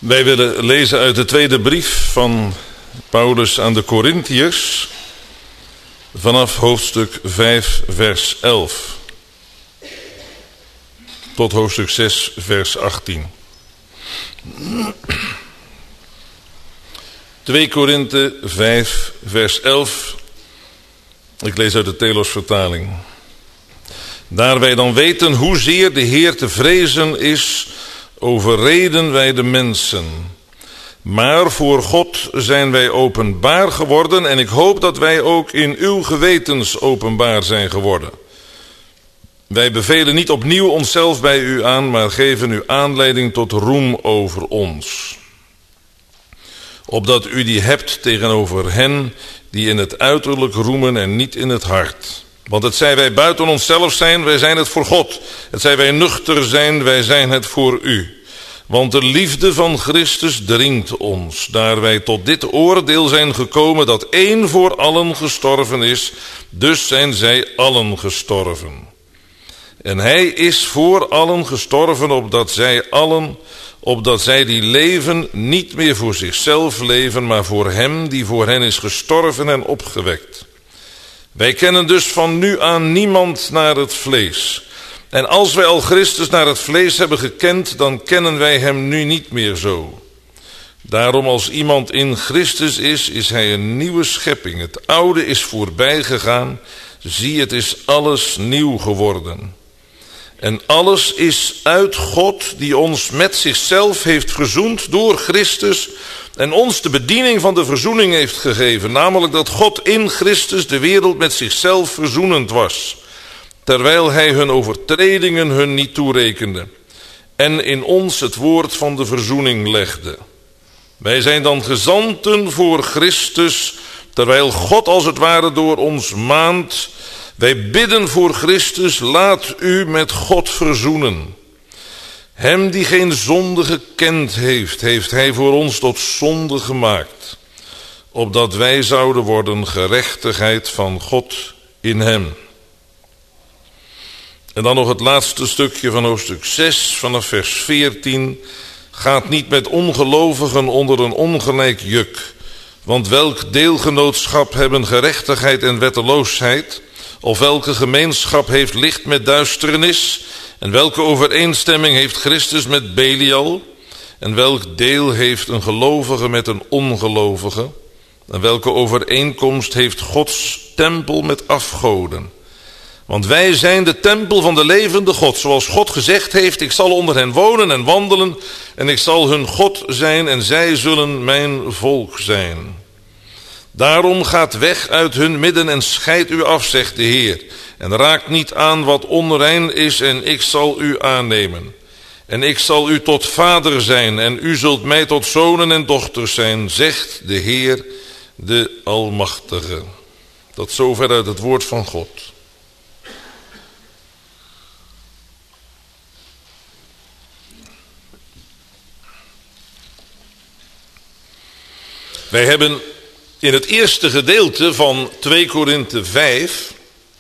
Wij willen lezen uit de tweede brief van Paulus aan de Korintiërs, vanaf hoofdstuk 5, vers 11, tot hoofdstuk 6, vers 18. 2 Korinthe 5, vers 11. Ik lees uit de Telos-vertaling. Daar wij dan weten hoezeer de Heer te vrezen is, overreden wij de mensen. Maar voor God zijn wij openbaar geworden en ik hoop dat wij ook in uw gewetens openbaar zijn geworden. Wij bevelen niet opnieuw onszelf bij u aan, maar geven u aanleiding tot roem over ons. Opdat u die hebt tegenover hen die in het uiterlijk roemen en niet in het hart. Want het zij wij buiten onszelf zijn, wij zijn het voor God. Het zij wij nuchter zijn, wij zijn het voor u. Want de liefde van Christus dringt ons, daar wij tot dit oordeel zijn gekomen dat één voor allen gestorven is, dus zijn zij allen gestorven. En hij is voor allen gestorven, opdat zij die leven niet meer voor zichzelf leven, maar voor hem die voor hen is gestorven en opgewekt. Wij kennen dus van nu aan niemand naar het vlees. En als wij al Christus naar het vlees hebben gekend, dan kennen wij hem nu niet meer zo. Daarom als iemand in Christus is, is hij een nieuwe schepping. Het oude is voorbij gegaan, zie het is alles nieuw geworden. En alles is uit God die ons met zichzelf heeft verzoend door Christus en ons de bediening van de verzoening heeft gegeven. Namelijk dat God in Christus de wereld met zichzelf verzoenend was, terwijl hij hun overtredingen hun niet toerekende en in ons het woord van de verzoening legde. Wij zijn dan gezanten voor Christus, terwijl God als het ware door ons maand. Wij bidden voor Christus, laat u met God verzoenen. Hem die geen zonde gekend heeft, heeft hij voor ons tot zonde gemaakt, opdat wij zouden worden gerechtigheid van God in hem. En dan nog het laatste stukje van hoofdstuk 6, vanaf vers 14. Gaat niet met ongelovigen onder een ongelijk juk, want welk deelgenootschap hebben gerechtigheid en wetteloosheid? Of welke gemeenschap heeft licht met duisternis? En welke overeenstemming heeft Christus met Belial? En welk deel heeft een gelovige met een ongelovige? En welke overeenkomst heeft Gods tempel met afgoden? Want wij zijn de tempel van de levende God. Zoals God gezegd heeft, ik zal onder hen wonen en wandelen. En ik zal hun God zijn en zij zullen mijn volk zijn. Daarom gaat weg uit hun midden en scheidt u af, zegt de Heer. En raakt niet aan wat onrein is en ik zal u aannemen. En ik zal u tot vader zijn en u zult mij tot zonen en dochters zijn, zegt de Heer, de Almachtige. Tot zover uit het woord van God. Wij hebben in het eerste gedeelte van 2 Korinthe 5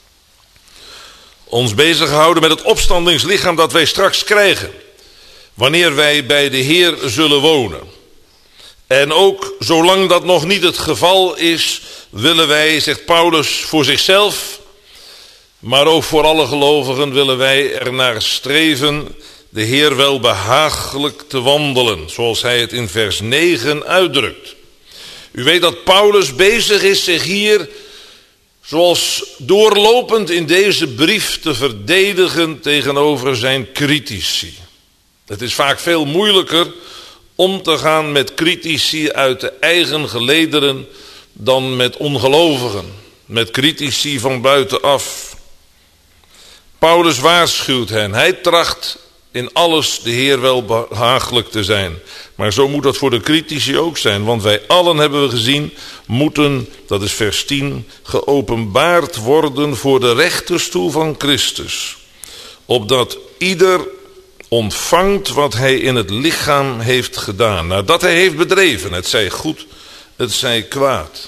ons bezig gehouden met het opstandingslichaam dat wij straks krijgen, wanneer wij bij de Heer zullen wonen. En ook zolang dat nog niet het geval is, willen wij, zegt Paulus, voor zichzelf, maar ook voor alle gelovigen willen wij ernaar streven de Heer wel behagelijk te wandelen, zoals hij het in vers 9 uitdrukt. U weet dat Paulus bezig is zich hier, zoals doorlopend in deze brief, te verdedigen tegenover zijn critici. Het is vaak veel moeilijker om te gaan met critici uit de eigen gelederen dan met ongelovigen, met critici van buitenaf. Paulus waarschuwt hen, hij tracht in alles de Heer wel behagelijk te zijn. Maar zo moet dat voor de critici ook zijn. Want wij allen, hebben we gezien, moeten, dat is vers 10, geopenbaard worden voor de rechterstoel van Christus. Opdat ieder ontvangt wat hij in het lichaam heeft gedaan. Nadat hij heeft bedreven, het zij goed, het zij kwaad.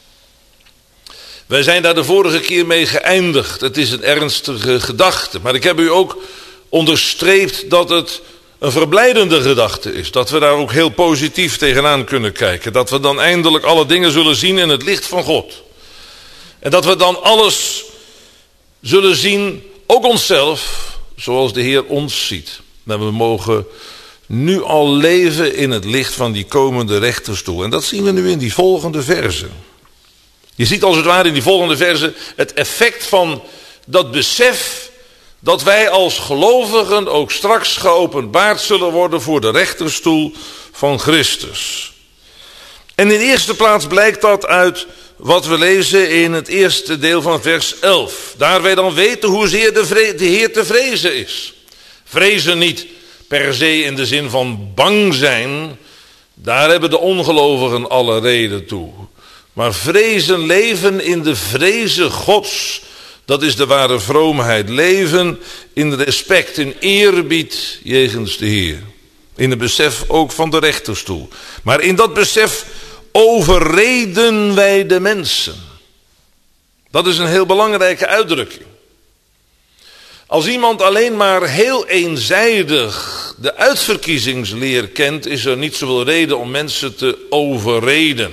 Wij zijn daar de vorige keer mee geëindigd. Het is een ernstige gedachte. Maar ik heb u ook onderstreept dat het een verblijdende gedachte is. Dat we daar ook heel positief tegenaan kunnen kijken. Dat we dan eindelijk alle dingen zullen zien in het licht van God. En dat we dan alles zullen zien, ook onszelf, zoals de Heer ons ziet. En we mogen nu al leven in het licht van die komende rechterstoel. En dat zien we nu in die volgende verzen. Je ziet als het ware in die volgende verzen het effect van dat besef dat wij als gelovigen ook straks geopenbaard zullen worden voor de rechterstoel van Christus. En in de eerste plaats blijkt dat uit wat we lezen in het eerste deel van vers 11. Daar wij dan weten hoezeer de Heer te vrezen is. Vrezen niet per se in de zin van bang zijn. Daar hebben de ongelovigen alle reden toe. Maar vrezen, leven in de vrezen Gods. Dat is de ware vroomheid. Leven in respect, in eerbied jegens de Heer. In het besef ook van de rechterstoel. Maar in dat besef overreden wij de mensen. Dat is een heel belangrijke uitdrukking. Als iemand alleen maar heel eenzijdig de uitverkiezingsleer kent, is er niet zoveel reden om mensen te overreden.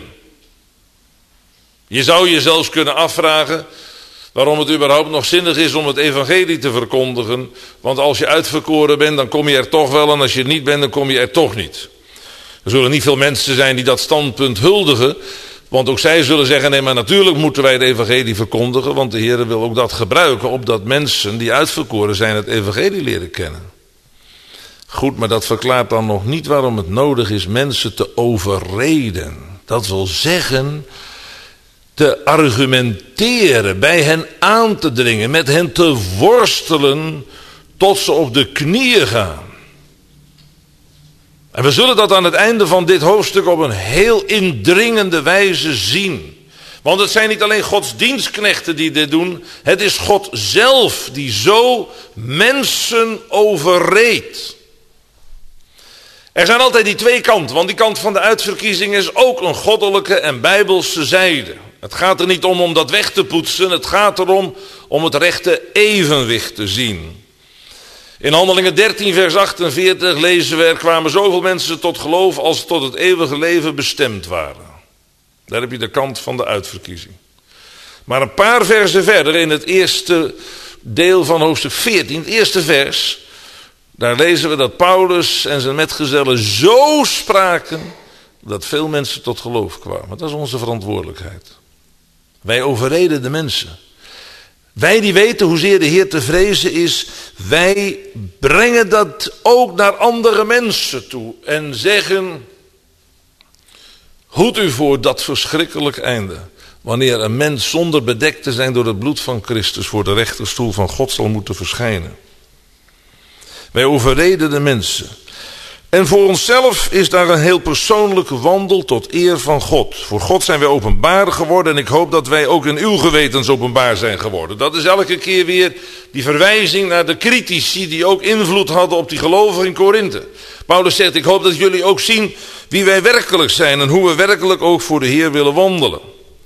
Je zou je zelfs kunnen afvragen waarom het überhaupt nog zinnig is om het evangelie te verkondigen. Want als je uitverkoren bent, dan kom je er toch wel, en als je het niet bent, dan kom je er toch niet. Er zullen niet veel mensen zijn die dat standpunt huldigen, want ook zij zullen zeggen, nee, maar natuurlijk moeten wij het evangelie verkondigen, want de Heer wil ook dat gebruiken, opdat mensen die uitverkoren zijn het evangelie leren kennen. Goed, maar dat verklaart dan nog niet waarom het nodig is mensen te overreden. Dat wil zeggen, te argumenteren, bij hen aan te dringen, met hen te worstelen, tot ze op de knieën gaan. En we zullen dat aan het einde van dit hoofdstuk op een heel indringende wijze zien. Want het zijn niet alleen Gods dienstknechten die dit doen. Het is God zelf die zo mensen overreed. Er zijn altijd die twee kanten. Want die kant van de uitverkiezing is ook een goddelijke en bijbelse zijde. Het gaat er niet om dat weg te poetsen. Het gaat erom om het rechte evenwicht te zien. In Handelingen 13 vers 48 lezen we, er kwamen zoveel mensen tot geloof als tot het eeuwige leven bestemd waren. Daar heb je de kant van de uitverkiezing. Maar een paar versen verder, in het eerste deel van hoofdstuk 14, het eerste vers, daar lezen we dat Paulus en zijn metgezellen zo spraken dat veel mensen tot geloof kwamen. Dat is onze verantwoordelijkheid. Wij overreden de mensen. Wij die weten hoezeer de Heer te vrezen is, wij brengen dat ook naar andere mensen toe en zeggen, hoed u voor dat verschrikkelijk einde, wanneer een mens zonder bedekt te zijn door het bloed van Christus voor de rechterstoel van God zal moeten verschijnen. Wij overreden de mensen. En voor onszelf is daar een heel persoonlijke wandel tot eer van God. Voor God zijn wij openbaar geworden en ik hoop dat wij ook in uw gewetens openbaar zijn geworden. Dat is elke keer weer die verwijzing naar de critici die ook invloed hadden op die gelovigen in Korinthe. Paulus zegt, ik hoop dat jullie ook zien wie wij werkelijk zijn en hoe we werkelijk ook voor de Heer willen wandelen.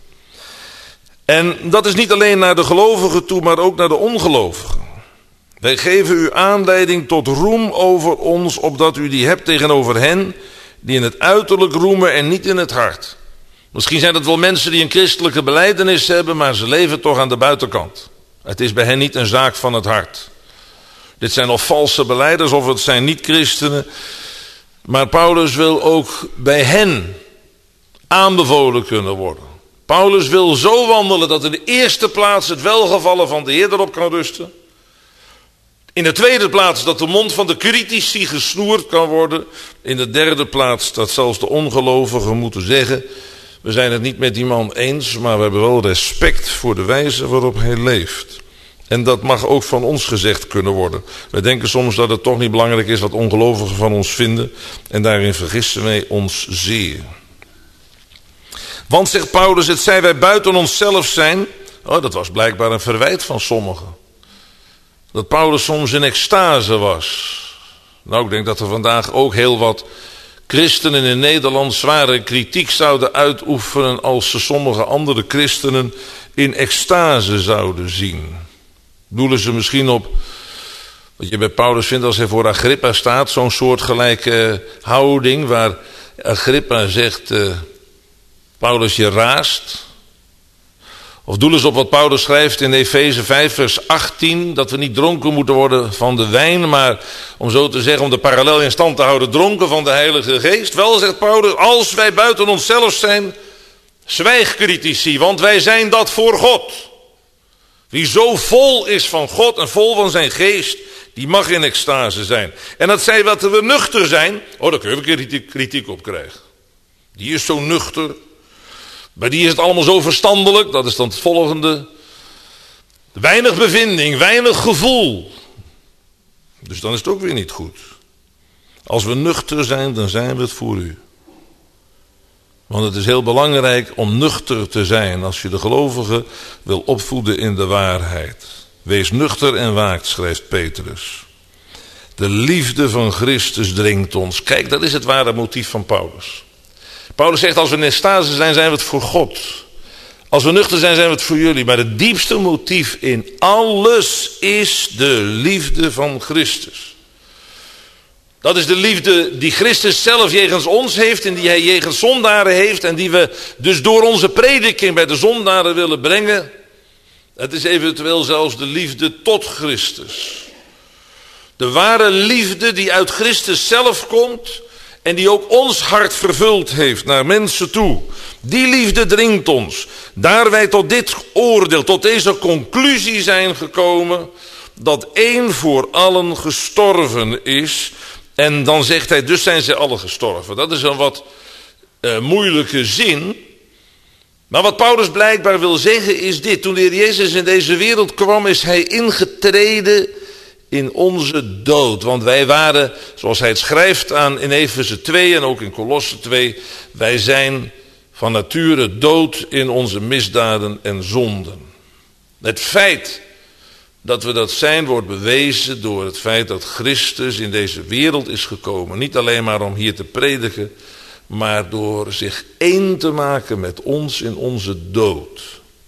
En dat is niet alleen naar de gelovigen toe, maar ook naar de ongelovigen. Wij geven u aanleiding tot roem over ons, opdat u die hebt tegenover hen die in het uiterlijk roemen en niet in het hart. Misschien zijn het wel mensen die een christelijke belijdenis hebben, maar ze leven toch aan de buitenkant. Het is bij hen niet een zaak van het hart. Dit zijn of valse belijders of het zijn niet-christenen. Maar Paulus wil ook bij hen aanbevolen kunnen worden. Paulus wil zo wandelen dat in de eerste plaats het welgevallen van de Heer erop kan rusten. In de tweede plaats dat de mond van de critici gesnoerd kan worden. In de derde plaats dat zelfs de ongelovigen moeten zeggen, we zijn het niet met die man eens, maar we hebben wel respect voor de wijze waarop hij leeft. En dat mag ook van ons gezegd kunnen worden. Wij denken soms dat het toch niet belangrijk is wat ongelovigen van ons vinden. En daarin vergissen wij ons zeer. Want, zegt Paulus, het zij wij buiten onszelf zijn. Oh, dat was blijkbaar een verwijt van sommigen. Dat Paulus soms in extase was. Nou, ik denk dat er vandaag ook heel wat christenen in Nederland zware kritiek zouden uitoefenen als ze sommige andere christenen in extase zouden zien. Doelen ze misschien op Wat je bij Paulus vindt als hij voor Agrippa staat, zo'n soortgelijke houding waar Agrippa zegt, Paulus, je raast. Of doel eens op wat Paulus schrijft in Efeze 5 vers 18, dat we niet dronken moeten worden van de wijn, maar om zo te zeggen, om de parallel in stand te houden, dronken van de Heilige Geest. Wel, zegt Paulus, als wij buiten onszelf zijn, zwijg critici, want wij zijn dat voor God. Wie zo vol is van God en vol van zijn geest, die mag in extase zijn. En dat zij wat we nuchter zijn, daar kun je een keer kritiek op krijgen. Die is zo nuchter. Bij die is het allemaal zo verstandelijk, dat is dan het volgende. Weinig bevinding, weinig gevoel. Dus dan is het ook weer niet goed. Als we nuchter zijn, dan zijn we het voor u. Want het is heel belangrijk om nuchter te zijn als je de gelovigen wil opvoeden in de waarheid. Wees nuchter en waakt, schrijft Petrus. De liefde van Christus dringt ons. Kijk, dat is het ware motief van Paulus. Paulus zegt, als we in extase zijn, zijn we het voor God. Als we nuchter zijn, zijn we het voor jullie. Maar het diepste motief in alles is de liefde van Christus. Dat is de liefde die Christus zelf jegens ons heeft en die hij jegens zondaren heeft en die we dus door onze prediking bij de zondaren willen brengen. Het is eventueel zelfs de liefde tot Christus. De ware liefde die uit Christus zelf komt en die ook ons hart vervuld heeft naar mensen toe. Die liefde dringt ons. Daar wij tot dit oordeel, tot deze conclusie zijn gekomen, dat één voor allen gestorven is. En dan zegt hij, dus zijn ze allen gestorven. Dat is een wat moeilijke zin. Maar wat Paulus blijkbaar wil zeggen is dit. Toen de Heer Jezus in deze wereld kwam, is hij ingetreden in onze dood. Want wij waren, zoals hij het schrijft in Efeze 2 en ook in Kolosse 2, wij zijn van nature dood in onze misdaden en zonden. Het feit dat we dat zijn wordt bewezen door het feit dat Christus in deze wereld is gekomen. Niet alleen maar om hier te prediken, maar door zich één te maken met ons in onze dood.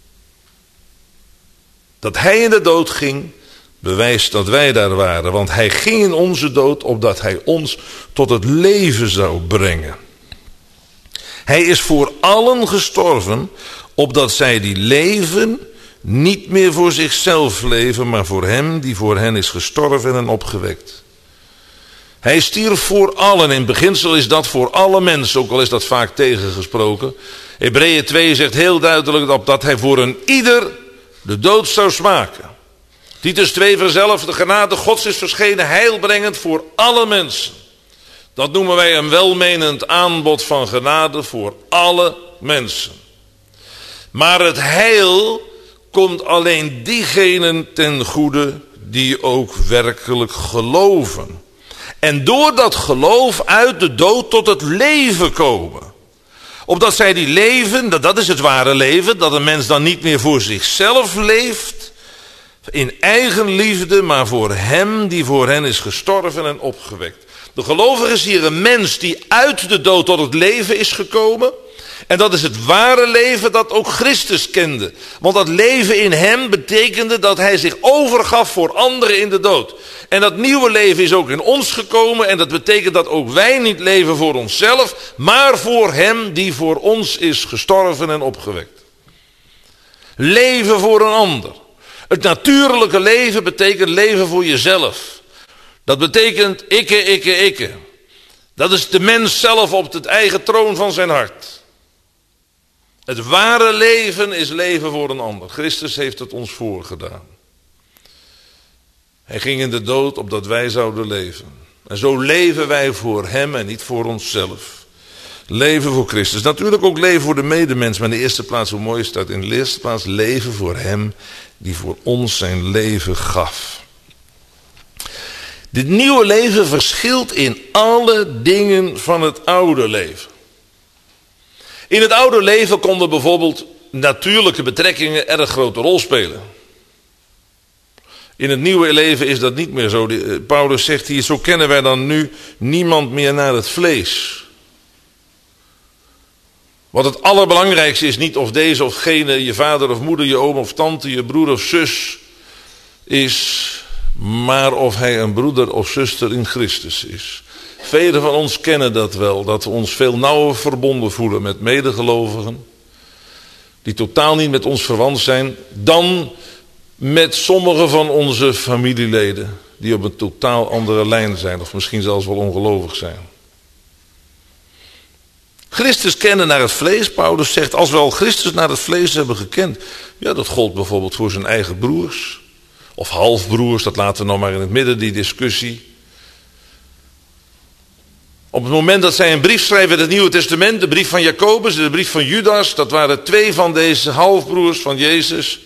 Dat hij in de dood ging, bewijst dat wij daar waren. Want hij ging in onze dood opdat hij ons tot het leven zou brengen. Hij is voor allen gestorven, opdat zij die leven niet meer voor zichzelf leven, maar voor hem die voor hen is gestorven en opgewekt. Hij stierf voor allen. In beginsel is dat voor alle mensen, ook al is dat vaak tegengesproken. Hebreeën 2 zegt heel duidelijk dat hij voor een ieder de dood zou smaken. Titus 2 vanzelf, de genade Gods is verschenen, heilbrengend voor alle mensen. Dat noemen wij een welmenend aanbod van genade voor alle mensen. Maar het heil komt alleen diegenen ten goede die ook werkelijk geloven. En door dat geloof uit de dood tot het leven komen. Opdat zij die leven, dat is het ware leven, dat een mens dan niet meer voor zichzelf leeft, in eigen liefde, maar voor hem die voor hen is gestorven en opgewekt. De gelovige is hier een mens die uit de dood tot het leven is gekomen. En dat is het ware leven dat ook Christus kende. Want dat leven in hem betekende dat hij zich overgaf voor anderen in de dood. En dat nieuwe leven is ook in ons gekomen. En dat betekent dat ook wij niet leven voor onszelf, maar voor hem die voor ons is gestorven en opgewekt. Leven voor een ander. Het natuurlijke leven betekent leven voor jezelf. Dat betekent ikke. Dat is de mens zelf op het eigen troon van zijn hart. Het ware leven is leven voor een ander. Christus heeft het ons voorgedaan. Hij ging in de dood opdat wij zouden leven. En zo leven wij voor hem en niet voor onszelf. Leven voor Christus. Natuurlijk ook leven voor de medemens. Maar in de eerste plaats, hoe mooi staat in de eerste plaats, leven voor hem die voor ons zijn leven gaf. Dit nieuwe leven verschilt in alle dingen van het oude leven. In het oude leven konden bijvoorbeeld natuurlijke betrekkingen erg grote rol spelen. In het nieuwe leven is dat niet meer zo. Paulus zegt hier, zo kennen wij dan nu niemand meer naar het vlees. Wat het allerbelangrijkste is niet of deze of gene, je vader of moeder, je oom of tante, je broer of zus is, maar of hij een broeder of zuster in Christus is. Velen van ons kennen dat wel, dat we ons veel nauwer verbonden voelen met medegelovigen, die totaal niet met ons verwant zijn, dan met sommige van onze familieleden, die op een totaal andere lijn zijn, of misschien zelfs wel ongelovig zijn. Christus kennen naar het vlees, Paulus zegt, als we al Christus naar het vlees hebben gekend. Ja, dat gold bijvoorbeeld voor zijn eigen broers. Of halfbroers, dat laten we nog maar in het midden, die discussie. Op het moment dat zij een brief schrijven in het Nieuwe Testament, de brief van Jacobus en de brief van Judas, dat waren 2 van deze halfbroers van Jezus.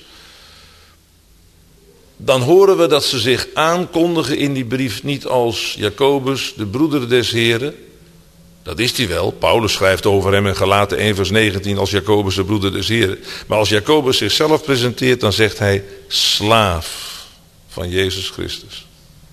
Dan horen we dat ze zich aankondigen in die brief niet als Jacobus, de broeder des Heren. Dat is hij wel. Paulus schrijft over hem in Galaten 1 vers 19 als Jacobus, de broeder des Heren. Maar als Jacobus zichzelf presenteert, dan zegt hij slaaf van Jezus Christus.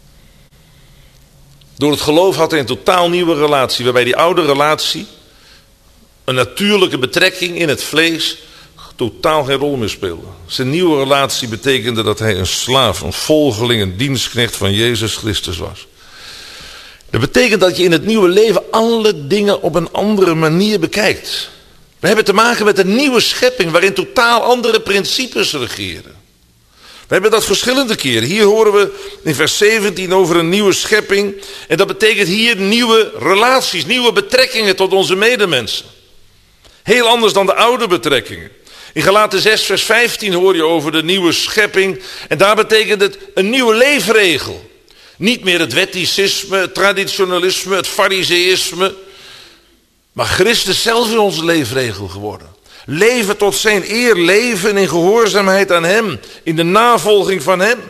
Door het geloof had hij een totaal nieuwe relatie, waarbij die oude relatie, een natuurlijke betrekking in het vlees, totaal geen rol meer speelde. Zijn nieuwe relatie betekende dat hij een slaaf, een volgeling, een dienstknecht van Jezus Christus was. Dat betekent dat je in het nieuwe leven alle dingen op een andere manier bekijkt. We hebben te maken met een nieuwe schepping waarin totaal andere principes regeren. We hebben dat verschillende keren. Hier horen we in vers 17 over een nieuwe schepping. En dat betekent hier nieuwe relaties, nieuwe betrekkingen tot onze medemensen. Heel anders dan de oude betrekkingen. In Galaten 6 vers 15 hoor je over de nieuwe schepping. En daar betekent het een nieuwe leefregel. Niet meer het wetticisme, het traditionalisme, het fariseïsme. Maar Christus zelf is onze leefregel geworden. Leven tot zijn eer, leven in gehoorzaamheid aan hem, in de navolging van hem.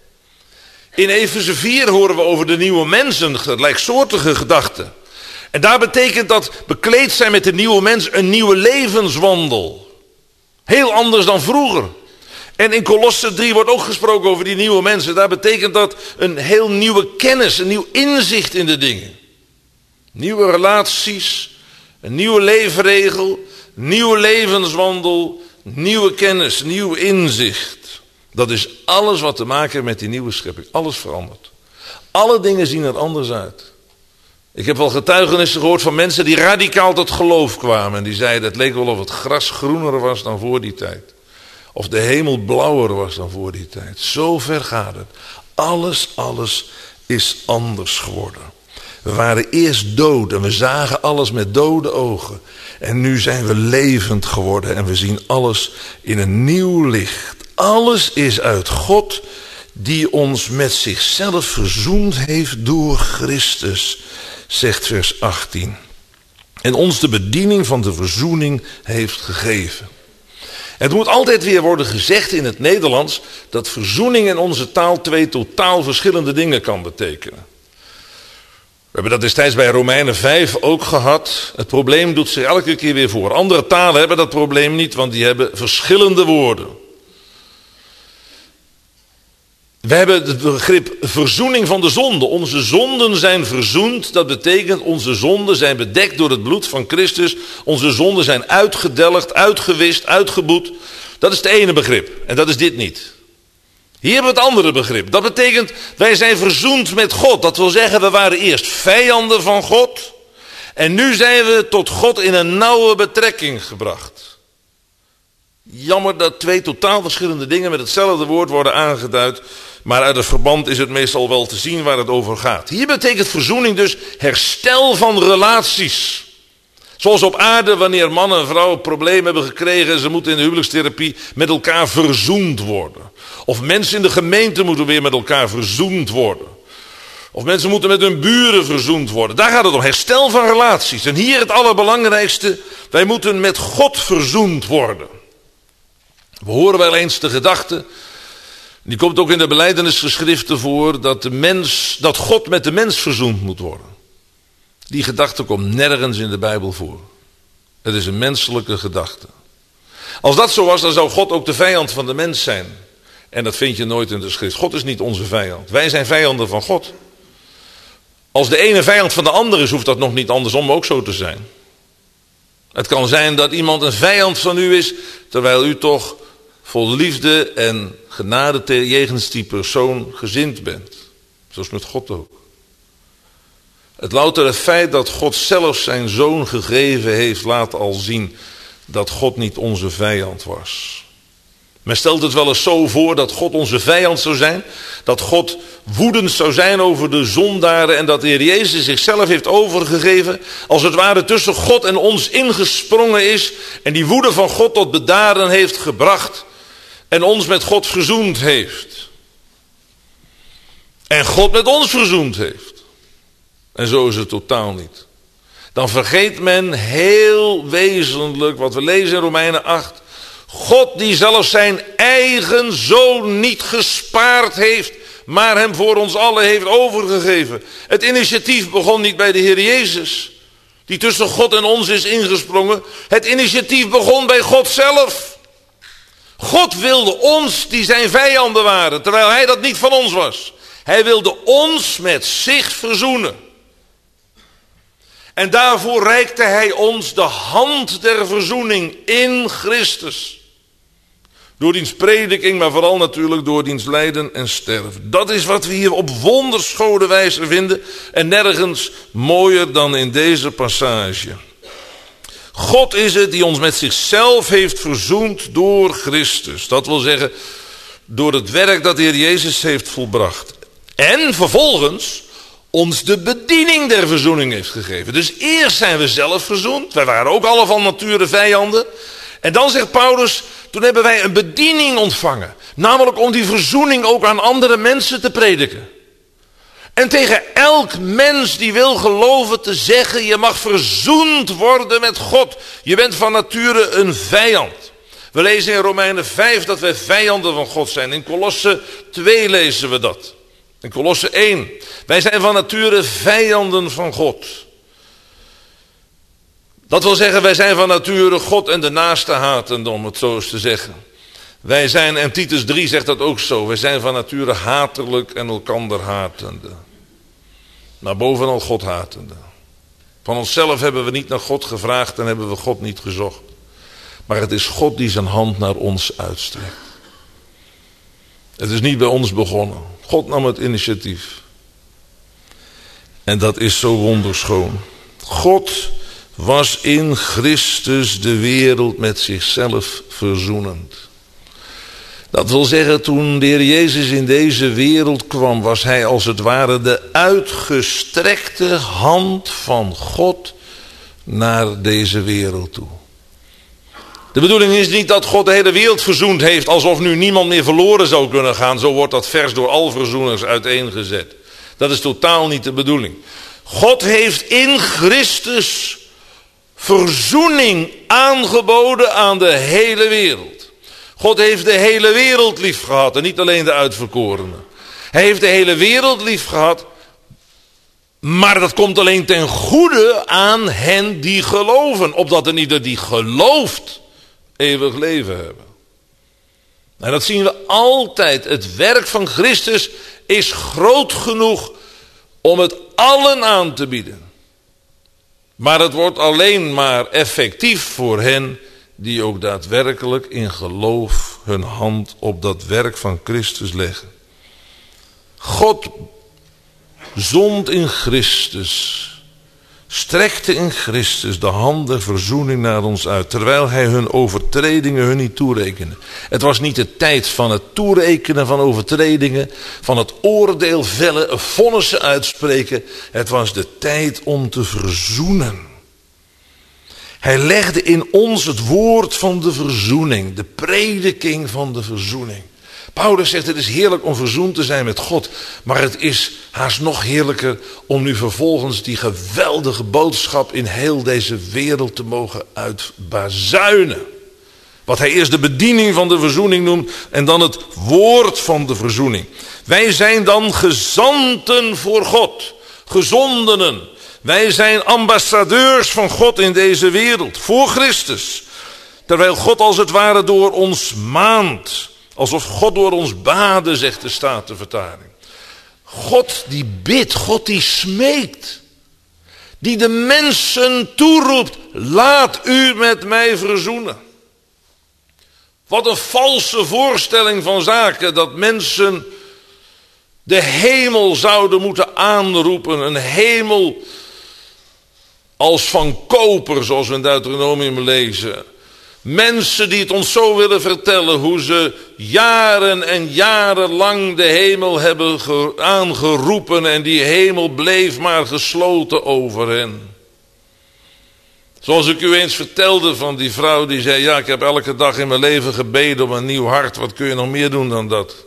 In Efeze 4 horen we over de nieuwe mensen, gelijksoortige gedachten. En daar betekent dat bekleed zijn met de nieuwe mens een nieuwe levenswandel. Heel anders dan vroeger. En in Kolosser 3 wordt ook gesproken over die nieuwe mensen. Daar betekent dat een heel nieuwe kennis, een nieuw inzicht in de dingen. Nieuwe relaties, een nieuwe leefregel, nieuwe levenswandel, nieuwe kennis, nieuw inzicht. Dat is alles wat te maken heeft met die nieuwe schepping. Alles verandert. Alle dingen zien er anders uit. Ik heb wel getuigenissen gehoord van mensen die radicaal tot geloof kwamen. En die zeiden, het leek wel of het gras groener was dan voor die tijd. Of de hemel blauwer was dan voor die tijd. Zo ver gaat het. Alles is anders geworden. We waren eerst dood en we zagen alles met dode ogen. En nu zijn we levend geworden en we zien alles in een nieuw licht. Alles is uit God die ons met zichzelf verzoend heeft door Christus, zegt vers 18. En ons de bediening van de verzoening heeft gegeven. Het moet altijd weer worden gezegd in het Nederlands dat verzoening in onze taal 2 totaal verschillende dingen kan betekenen. We hebben dat destijds bij Romeinen 5 ook gehad. Het probleem doet zich elke keer weer voor. Andere talen hebben dat probleem niet, want die hebben verschillende woorden. We hebben het begrip verzoening van de zonde. Onze zonden zijn verzoend. Dat betekent onze zonden zijn bedekt door het bloed van Christus. Onze zonden zijn uitgedelgd, uitgewist, uitgeboet. Dat is het ene begrip. En dat is dit niet. Hier hebben we het andere begrip. Dat betekent wij zijn verzoend met God. Dat wil zeggen we waren eerst vijanden van God. En nu zijn we tot God in een nauwe betrekking gebracht. Jammer dat 2 totaal verschillende dingen met hetzelfde woord worden aangeduid. Maar uit het verband is het meestal wel te zien waar het over gaat. Hier betekent verzoening dus herstel van relaties. Zoals op aarde wanneer man en vrouw problemen hebben gekregen en ze moeten in de huwelijkstherapie met elkaar verzoend worden. Of mensen in de gemeente moeten weer met elkaar verzoend worden. Of mensen moeten met hun buren verzoend worden. Daar gaat het om, herstel van relaties. En hier het allerbelangrijkste, wij moeten met God verzoend worden. We horen wel eens de gedachte, die komt ook in de belijdenisgeschriften voor, dat God met de mens verzoend moet worden. Die gedachte komt nergens in de Bijbel voor. Het is een menselijke gedachte. Als dat zo was, dan zou God ook de vijand van de mens zijn. En dat vind je nooit in de schrift. God is niet onze vijand. Wij zijn vijanden van God. Als de ene vijand van de andere is, hoeft dat nog niet andersom ook zo te zijn. Het kan zijn dat iemand een vijand van u is, terwijl u toch vol liefde en genade jegens die persoon gezind bent. Zoals met God ook. Het loutere feit dat God zelf zijn zoon gegeven heeft, laat al zien dat God niet onze vijand was. Men stelt het wel eens zo voor dat God onze vijand zou zijn. Dat God woedend zou zijn over de zondaren en dat de Heer Jezus zichzelf heeft overgegeven. Als het ware tussen God en ons ingesprongen is en die woede van God tot bedaren heeft gebracht en ons met God verzoend heeft. En God met ons verzoend heeft. En zo is het totaal niet. Dan vergeet men heel wezenlijk wat we lezen in Romeinen 8. God die zelfs zijn eigen zoon niet gespaard heeft, maar hem voor ons allen heeft overgegeven. Het initiatief begon niet bij de Heer Jezus, die tussen God en ons is ingesprongen. Het initiatief begon bij God zelf. God wilde ons die zijn vijanden waren, terwijl hij dat niet van ons was. Hij wilde ons met zich verzoenen. En daarvoor reikte hij ons de hand der verzoening in Christus. Door diens prediking, maar vooral natuurlijk door diens lijden en sterven. Dat is wat we hier op wonderschone wijze vinden. En nergens mooier dan in deze passage. God is het die ons met zichzelf heeft verzoend door Christus. Dat wil zeggen, door het werk dat de Heer Jezus heeft volbracht. En vervolgens ons de bediening der verzoening heeft gegeven. Dus eerst zijn we zelf verzoend. Wij waren ook alle van nature vijanden. En dan zegt Paulus, toen hebben wij een bediening ontvangen. Namelijk om die verzoening ook aan andere mensen te prediken. En tegen elk mens die wil geloven te zeggen, je mag verzoend worden met God. Je bent van nature een vijand. We lezen in Romeinen 5 dat wij vijanden van God zijn. In Kolosse 2 lezen we dat. In Kolosse 1. Wij zijn van nature vijanden van God. Dat wil zeggen, wij zijn van nature God en de naaste hatende, om het zo eens te zeggen. Wij zijn, en Titus 3 zegt dat ook zo, wij zijn van nature hatelijk en elkander hatende. Maar bovenal God hatende. Van onszelf hebben we niet naar God gevraagd en hebben we God niet gezocht. Maar het is God die zijn hand naar ons uitstrekt. Het is niet bij ons begonnen. God nam het initiatief. En dat is zo wonderschoon. God was in Christus de wereld met zichzelf verzoenend. Dat wil zeggen, toen de Heer Jezus in deze wereld kwam, was hij als het ware de uitgestrekte hand van God naar deze wereld toe. De bedoeling is niet dat God de hele wereld verzoend heeft, alsof nu niemand meer verloren zou kunnen gaan. Zo wordt dat vers door al verzoeners uiteengezet. Dat is totaal niet de bedoeling. God heeft in Christus verzoening aangeboden aan de hele wereld. God heeft de hele wereld lief gehad en niet alleen de uitverkorenen. Hij heeft de hele wereld lief gehad, maar dat komt alleen ten goede aan hen die geloven. Opdat een ieder die gelooft eeuwig leven hebben. En dat zien we altijd. Het werk van Christus is groot genoeg om het allen aan te bieden. Maar het wordt alleen maar effectief voor hen die ook daadwerkelijk in geloof hun hand op dat werk van Christus leggen. God zond in Christus, strekte in Christus de hand der verzoening naar ons uit, terwijl hij hun overtredingen hun niet toerekende. Het was niet de tijd van het toerekenen van overtredingen, van het oordeel vellen, vonnissen uitspreken. Het was de tijd om te verzoenen. Hij legde in ons het woord van de verzoening, de prediking van de verzoening. Paulus zegt, het is heerlijk om verzoend te zijn met God, maar het is haast nog heerlijker om nu vervolgens die geweldige boodschap in heel deze wereld te mogen uitbazuinen. Wat hij eerst de bediening van de verzoening noemt en dan het woord van de verzoening. Wij zijn dan gezanten voor God, gezondenen. Wij zijn ambassadeurs van God in deze wereld, voor Christus. Terwijl God als het ware door ons maant. Alsof God door ons baden, zegt de Statenvertaling. God die bidt, God die smeekt. Die de mensen toeroept, laat u met mij verzoenen. Wat een valse voorstelling van zaken, dat mensen de hemel zouden moeten aanroepen. Een hemel als van koper, zoals we in Deuteronomium lezen. Mensen die het ons zo willen vertellen hoe ze jaren en jaren lang de hemel hebben aangeroepen en die hemel bleef maar gesloten over hen. Zoals ik u eens vertelde van die vrouw die zei, ja, ik heb elke dag in mijn leven gebeden om een nieuw hart. Wat kun je nog meer doen dan dat?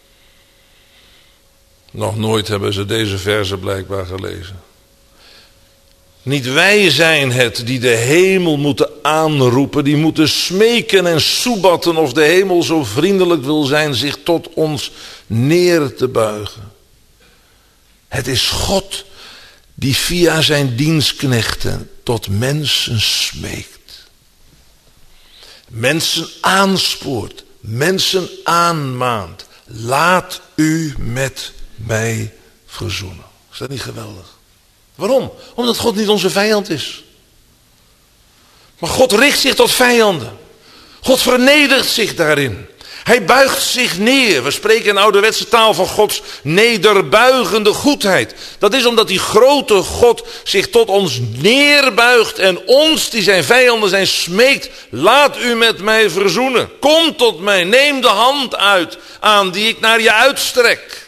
Nog nooit hebben ze deze verzen blijkbaar gelezen. Niet wij zijn het die de hemel moeten aanroepen, die moeten smeken en soebatten of de hemel zo vriendelijk wil zijn zich tot ons neer te buigen. Het is God die via zijn dienstknechten tot mensen smeekt. Mensen aanspoort, mensen aanmaant. Laat u met mij verzoenen. Is dat niet geweldig? Waarom? Omdat God niet onze vijand is. Maar God richt zich tot vijanden. God vernedert zich daarin. Hij buigt zich neer. We spreken in ouderwetse taal van Gods nederbuigende goedheid. Dat is omdat die grote God zich tot ons neerbuigt en ons, die zijn vijanden zijn, smeekt. Laat u met mij verzoenen. Kom tot mij. Neem de hand aan die ik naar je uitstrek.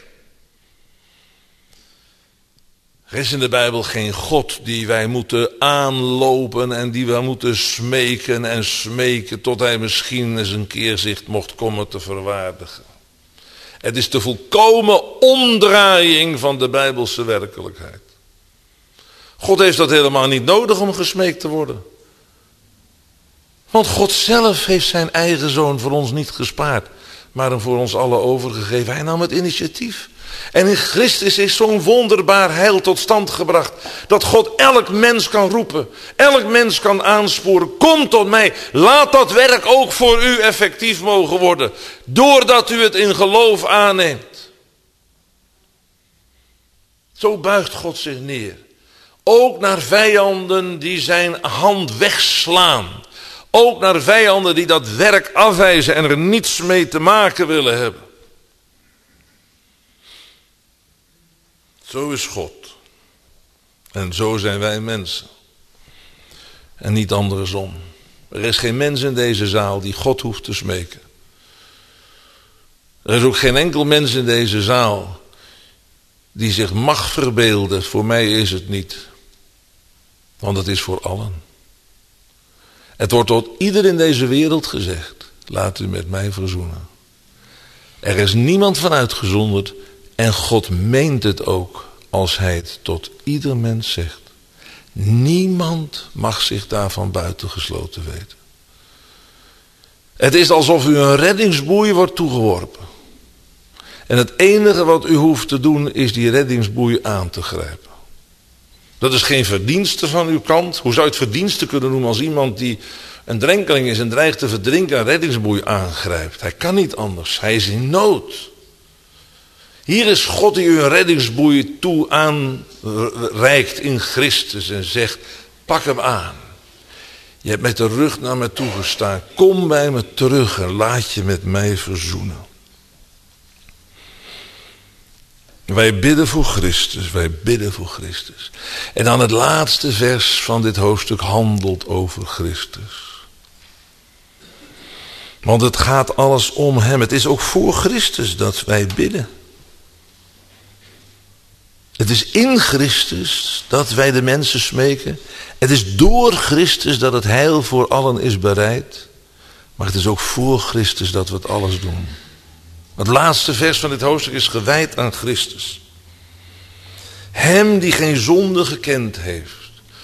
Er is in de Bijbel geen God die wij moeten aanlopen en die wij moeten smeken en smeken tot hij misschien eens een keer zich mocht komen te verwaardigen. Het is de volkomen omdraaiing van de Bijbelse werkelijkheid. God heeft dat helemaal niet nodig om gesmeekt te worden. Want God zelf heeft zijn eigen zoon voor ons niet gespaard, maar hem voor ons allen overgegeven. Hij nam het initiatief. En in Christus is zo'n wonderbaar heil tot stand gebracht. Dat God elk mens kan roepen. Elk mens kan aansporen. Kom tot mij. Laat dat werk ook voor u effectief mogen worden. Doordat u het in geloof aanneemt. Zo buigt God zich neer. Ook naar vijanden die zijn hand wegslaan. Ook naar vijanden die dat werk afwijzen en er niets mee te maken willen hebben. Zo is God. En zo zijn wij mensen. En niet andersom. Er is geen mens in deze zaal die God hoeft te smeken. Er is ook geen enkel mens in deze zaal die zich mag verbeelden. Voor mij is het niet. Want het is voor allen. Het wordt tot ieder in deze wereld gezegd. Laat u met mij verzoenen. Er is niemand van uitgezonderd. En God meent het ook als hij het tot ieder mens zegt. Niemand mag zich daarvan buitengesloten weten. Het is alsof u een reddingsboei wordt toegeworpen. En het enige wat u hoeft te doen is die reddingsboei aan te grijpen. Dat is geen verdienste van uw kant. Hoe zou je het verdienste kunnen noemen als iemand die een drenkeling is en dreigt te verdrinken een reddingsboei aangrijpt? Hij kan niet anders. Hij is in nood. Hier is God die u een reddingsboei toe aanreikt in Christus en zegt, pak hem aan. Je hebt met de rug naar me toegestaan. Kom bij me terug en laat je met mij verzoenen. Wij bidden voor Christus, wij bidden voor Christus. En dan het laatste vers van dit hoofdstuk handelt over Christus. Want het gaat alles om hem. Het is ook voor Christus dat wij bidden. Het is in Christus dat wij de mensen smeken. Het is door Christus dat het heil voor allen is bereid. Maar het is ook voor Christus dat we het alles doen. Het laatste vers van dit hoofdstuk is gewijd aan Christus. Hem die geen zonde gekend heeft.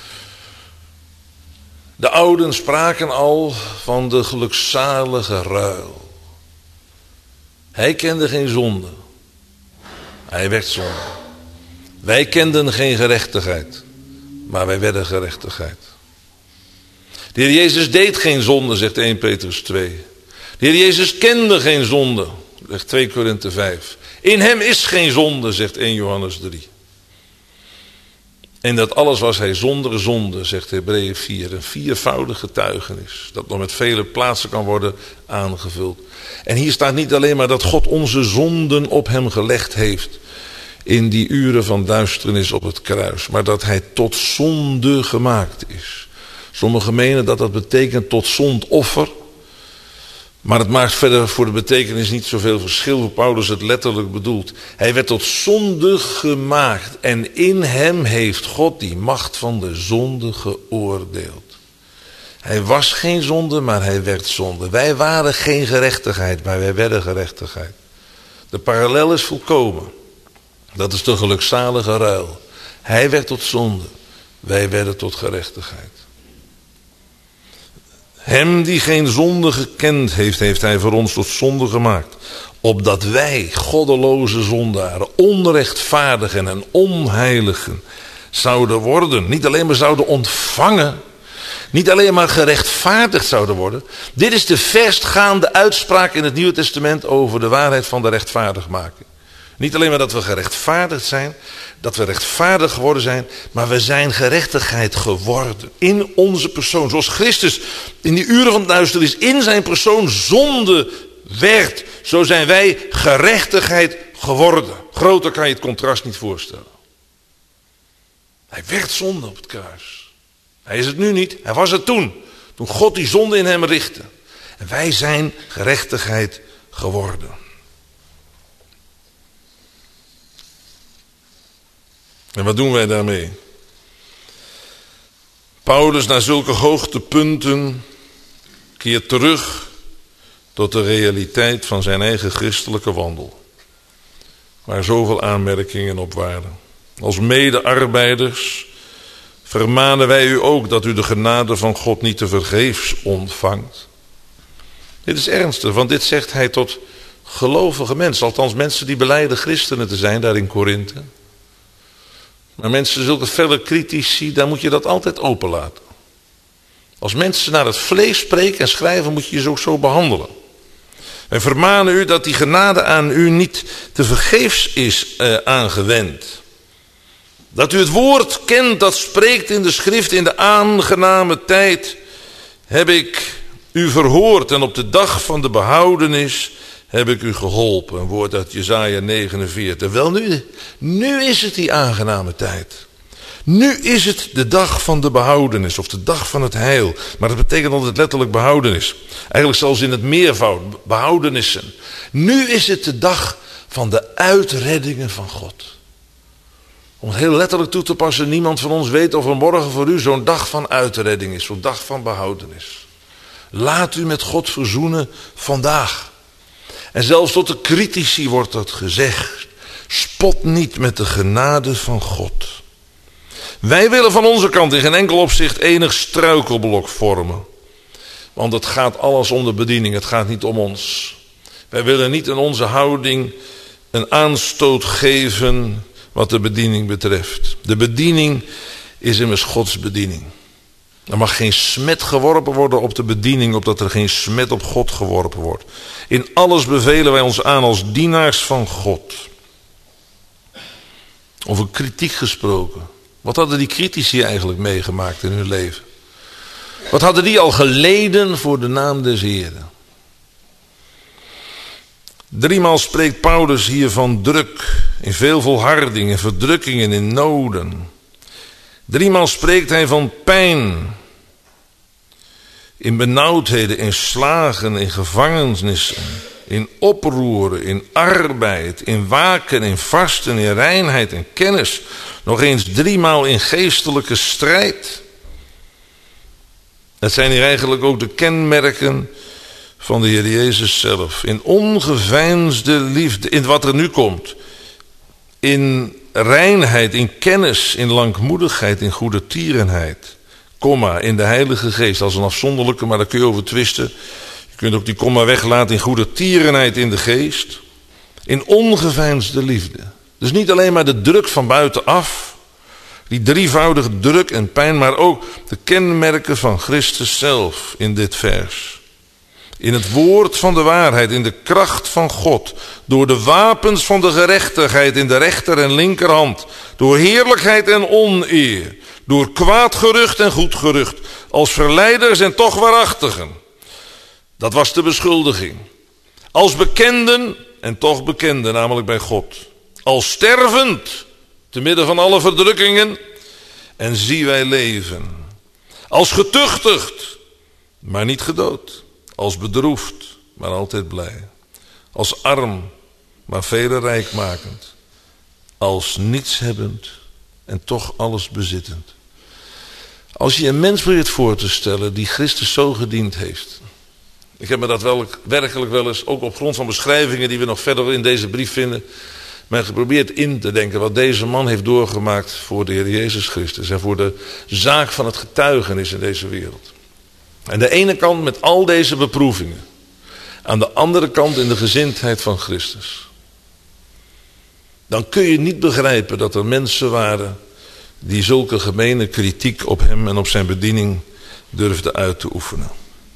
De ouden spraken al van de gelukzalige ruil. Hij kende geen zonde. Hij werd zonde. Wij kenden geen gerechtigheid, maar wij werden gerechtigheid. De Heer Jezus deed geen zonde, zegt 1 Petrus 2. De Heer Jezus kende geen zonde, zegt 2 Korinthe 5. In hem is geen zonde, zegt 1 Johannes 3. En dat alles was hij zonder zonde, zegt Hebreeën 4. Een viervoudig getuigenis, dat nog met vele plaatsen kan worden aangevuld. En hier staat niet alleen maar dat God onze zonden op hem gelegd heeft in die uren van duisternis op het kruis, maar dat hij tot zonde gemaakt is. Sommigen menen dat dat betekent tot zondoffer. Maar het maakt verder voor de betekenis niet zoveel verschil hoe Paulus het letterlijk bedoelt. Hij werd tot zonde gemaakt en in hem heeft God die macht van de zonde geoordeeld. Hij was geen zonde, maar hij werd zonde. Wij waren geen gerechtigheid, maar wij werden gerechtigheid. De parallel is volkomen. Dat is de gelukzalige ruil. Hij werd tot zonde, wij werden tot gerechtigheid. Hem die geen zonde gekend heeft, heeft hij voor ons tot zonde gemaakt. Opdat wij, goddeloze zondaren, onrechtvaardigen en onheiligen zouden worden. Niet alleen maar zouden ontvangen. Niet alleen maar gerechtvaardigd zouden worden. Dit is de verstgaande uitspraak in het Nieuwe Testament over de waarheid van de rechtvaardigmaking. Niet alleen maar dat we gerechtvaardigd zijn, dat we rechtvaardig geworden zijn, maar we zijn gerechtigheid geworden in onze persoon. Zoals Christus in die uren van duisternis in zijn persoon zonde werd, zo zijn wij gerechtigheid geworden. Groter kan je het contrast niet voorstellen. Hij werd zonde op het kruis. Hij is het nu niet, hij was het toen God die zonde in hem richtte. En wij zijn gerechtigheid geworden. En wat doen wij daarmee? Paulus naar zulke hoogtepunten keert terug tot de realiteit van zijn eigen christelijke wandel. Waar zoveel aanmerkingen op waren. Als medearbeiders vermanen wij u ook dat u de genade van God niet te vergeefs ontvangt. Dit is ernstig, want dit zegt hij tot gelovige mensen. Althans mensen die belijden christenen te zijn daar in Korinthe. Maar mensen, zulke felle critici, daar moet je dat altijd openlaten. Als mensen naar het vlees spreken en schrijven, moet je ze ook zo behandelen. Wij vermanen u dat die genade aan u niet te vergeefs is aangewend. Dat u het woord kent dat spreekt in de schrift, in de aangename tijd heb ik u verhoord en op de dag van de behoudenis heb ik u geholpen. Een woord uit Jesaja 49. Wel nu is het die aangename tijd. Nu is het de dag van de behoudenis of de dag van het heil. Maar dat betekent altijd letterlijk behoudenis. Eigenlijk zelfs in het meervoud, behoudenissen. Nu is het de dag van de uitreddingen van God. Om het heel letterlijk toe te passen, niemand van ons weet of er morgen voor u zo'n dag van uitredding is, zo'n dag van behoudenis. Laat u met God verzoenen vandaag. En zelfs tot de critici wordt dat gezegd. Spot niet met de genade van God. Wij willen van onze kant in geen enkel opzicht enig struikelblok vormen. Want het gaat alles om de bediening, het gaat niet om ons. Wij willen niet in onze houding een aanstoot geven wat de bediening betreft. De bediening is immers Gods bediening. Er mag geen smet geworpen worden op de bediening, opdat er geen smet op God geworpen wordt. In alles bevelen wij ons aan als dienaars van God. Over kritiek gesproken. Wat hadden die critici eigenlijk meegemaakt in hun leven? Wat hadden die al geleden voor de naam des Heren? 3 spreekt Paulus hier van druk, in veel volharding, in verdrukkingen, in noden. 3 spreekt hij van pijn, in benauwdheden, in slagen, in gevangenissen, in oproeren, in arbeid, in waken, in vasten, in reinheid en kennis. Nog eens 3 in geestelijke strijd. Het zijn hier eigenlijk ook de kenmerken van de Heer Jezus zelf. In ongeveinsde liefde, in wat er nu komt. In reinheid, in kennis, in langmoedigheid, in goedertierenheid. Komma, in de Heilige Geest. Als een afzonderlijke, maar daar kun je over twisten. Je kunt ook die komma weglaten in goedertierenheid in de geest. In ongeveinsde liefde. Dus niet alleen maar de druk van buitenaf. Die drievoudige druk en pijn, maar ook de kenmerken van Christus zelf in dit vers. In het woord van de waarheid, in de kracht van God. Door de wapens van de gerechtigheid in de rechter en linkerhand. Door heerlijkheid en oneer. Door kwaad gerucht en goed gerucht. Als verleiders en toch waarachtigen. Dat was de beschuldiging. Als bekenden en toch bekenden, namelijk bij God. Als stervend, te midden van alle verdrukkingen. En zie wij leven. Als getuchtigd, maar niet gedood. Als bedroefd, maar altijd blij. Als arm, maar velen rijkmakend. Als nietshebbend en toch alles bezittend. Als je een mens probeert voor te stellen die Christus zo gediend heeft. Ik heb me dat werkelijk wel eens, ook op grond van beschrijvingen die we nog verder in deze brief vinden, maar geprobeerd in te denken wat deze man heeft doorgemaakt voor de Heer Jezus Christus. En voor de zaak van het getuigenis in deze wereld. Aan de ene kant met al deze beproevingen. Aan de andere kant in de gezindheid van Christus. Dan kun je niet begrijpen dat er mensen waren die zulke gemene kritiek op hem en op zijn bediening durfden uit te oefenen.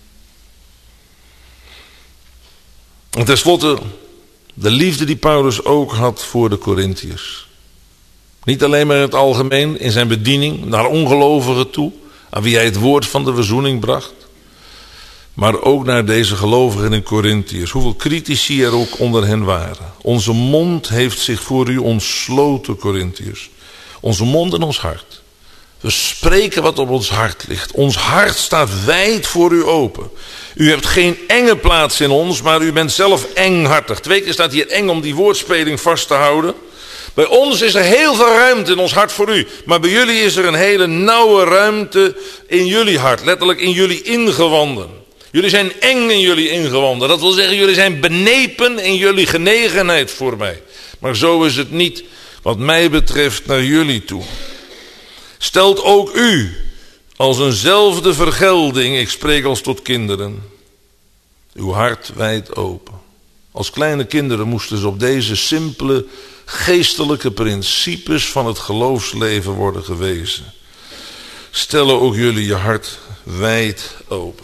En tenslotte, de liefde die Paulus ook had voor de Korintiërs. Niet alleen maar in het algemeen, in zijn bediening naar ongelovigen toe, aan wie hij het woord van de verzoening bracht. Maar ook naar deze gelovigen in Korintiërs. Hoeveel critici er ook onder hen waren. Onze mond heeft zich voor u ontsloten, Korintiërs. Onze mond en ons hart. We spreken wat op ons hart ligt. Ons hart staat wijd voor u open. U hebt geen enge plaats in ons, maar u bent zelf enghartig. 2 keer staat hier eng om die woordspeling vast te houden. Bij ons is er heel veel ruimte in ons hart voor u. Maar bij jullie is er een hele nauwe ruimte in jullie hart. Letterlijk in jullie ingewanden. Jullie zijn eng in jullie ingewanden. Dat wil zeggen, jullie zijn benepen in jullie genegenheid voor mij. Maar zo is het niet wat mij betreft naar jullie toe. Stelt ook u als eenzelfde vergelding, ik spreek als tot kinderen, uw hart wijd open. Als kleine kinderen moesten ze op deze simpele geestelijke principes van het geloofsleven worden gewezen. Stellen ook jullie je hart wijd open.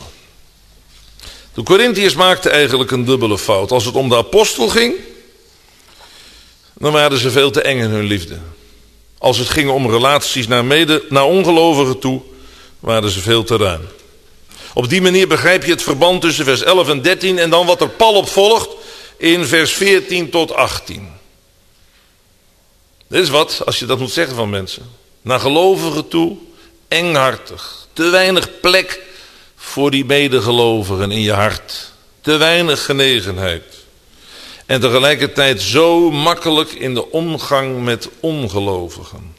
De Korintiërs maakten eigenlijk een dubbele fout. Als het om de apostel ging, dan waren ze veel te eng in hun liefde. Als het ging om relaties naar ongelovigen toe, waren ze veel te ruim. Op die manier begrijp je het verband tussen vers 11 en 13 en dan wat er pal op volgt in vers 14 tot 18. Dit is wat, als je dat moet zeggen van mensen. Naar gelovigen toe, enghartig. Te weinig plek voor die medegelovigen in je hart. Te weinig genegenheid. En tegelijkertijd zo makkelijk in de omgang met ongelovigen.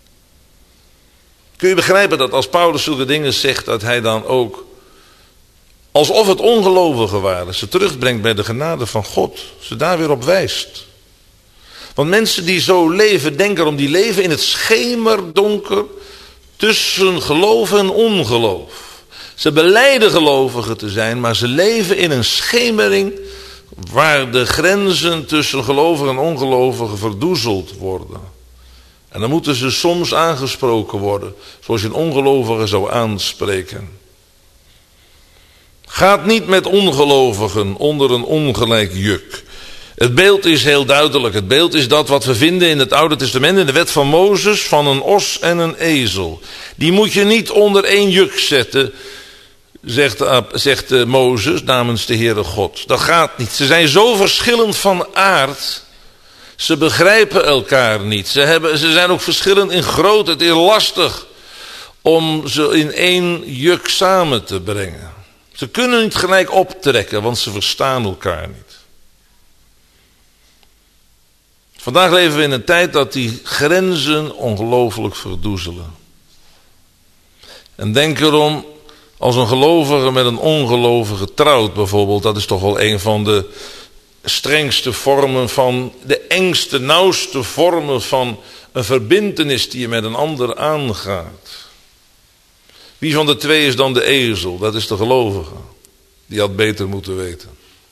Kun je begrijpen dat als Paulus zulke dingen zegt, dat hij dan ook, alsof het ongelovigen waren, ze terugbrengt bij de genade van God. Ze daar weer op wijst. Want mensen die zo leven, denken om die leven in het schemerdonker tussen geloof en ongeloof. Ze belijden gelovigen te zijn, maar ze leven in een schemering waar de grenzen tussen gelovigen en ongelovigen verdoezeld worden. En dan moeten ze soms aangesproken worden, zoals je een ongelovige zou aanspreken. Gaat niet met ongelovigen onder een ongelijk juk. Het beeld is heel duidelijk. Het beeld is dat wat we vinden in het Oude Testament, in de wet van Mozes, van een os en een ezel. Die moet je niet onder één juk zetten, zegt Mozes namens de Heere God. Dat gaat niet. Ze zijn zo verschillend van aard. Ze begrijpen elkaar niet. Ze zijn ook verschillend in grootte. Het is lastig om ze in één juk samen te brengen. Ze kunnen niet gelijk optrekken, want ze verstaan elkaar niet. Vandaag leven we in een tijd dat die grenzen ongelooflijk verdoezelen. En denk erom, als een gelovige met een ongelovige trouwt bijvoorbeeld, dat is toch wel een van de strengste vormen van, de engste, nauwste vormen van een verbintenis die je met een ander aangaat. Wie van de twee is dan de ezel? Dat is de gelovige. Die had beter moeten weten.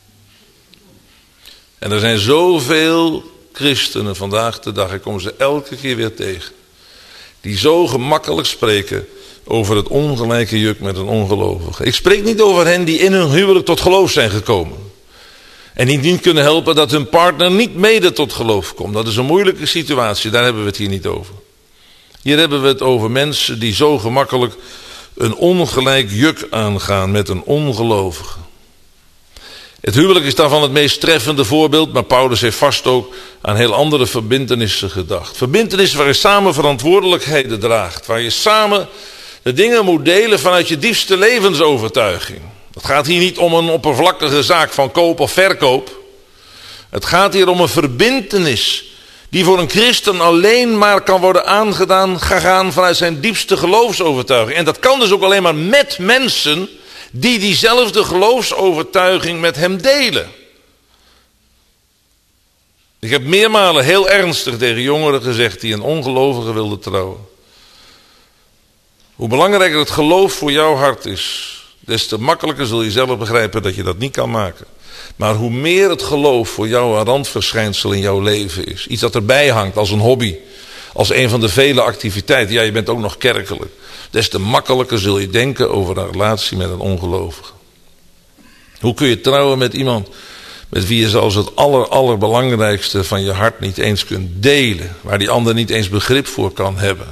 En er zijn zoveel christenen vandaag de dag, ik kom ze elke keer weer tegen, die zo gemakkelijk spreken over het ongelijke juk met een ongelovige. Ik spreek niet over hen die in hun huwelijk tot geloof zijn gekomen. En die niet kunnen helpen dat hun partner niet mede tot geloof komt. Dat is een moeilijke situatie, daar hebben we het hier niet over. Hier hebben we het over mensen die zo gemakkelijk een ongelijk juk aangaan met een ongelovige. Het huwelijk is daarvan het meest treffende voorbeeld, maar Paulus heeft vast ook aan heel andere verbintenissen gedacht. Verbintenissen waar je samen verantwoordelijkheden draagt, waar je samen de dingen moet delen vanuit je diepste levensovertuiging. Het gaat hier niet om een oppervlakkige zaak van koop of verkoop. Het gaat hier om een verbintenis die voor een christen alleen maar kan worden aangegaan vanuit zijn diepste geloofsovertuiging. En dat kan dus ook alleen maar met mensen die diezelfde geloofsovertuiging met hem delen. Ik heb meermalen heel ernstig tegen jongeren gezegd die een ongelovige wilden trouwen. Hoe belangrijker het geloof voor jouw hart is, des te makkelijker zul je zelf begrijpen dat je dat niet kan maken. Maar hoe meer het geloof voor jou een randverschijnsel in jouw leven is, iets dat erbij hangt als een hobby, als een van de vele activiteiten, ja, je bent ook nog kerkelijk, des te makkelijker zul je denken over een relatie met een ongelovige. Hoe kun je trouwen met iemand met wie je zelfs het allerbelangrijkste van je hart niet eens kunt delen, waar die ander niet eens begrip voor kan hebben,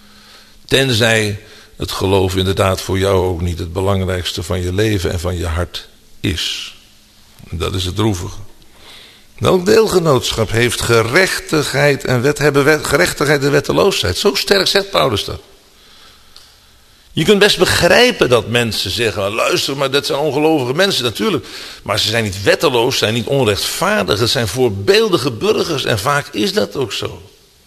tenzij het geloof inderdaad voor jou ook niet het belangrijkste van je leven en van je hart is. En dat is het droevige. Welk deelgenootschap heeft gerechtigheid en gerechtigheid en wetteloosheid? Zo sterk zegt Paulus dat. Je kunt best begrijpen dat mensen zeggen, luister, maar dat zijn ongelovige mensen natuurlijk. Maar ze zijn niet wetteloos, ze zijn niet onrechtvaardig, het zijn voorbeeldige burgers en vaak is dat ook zo.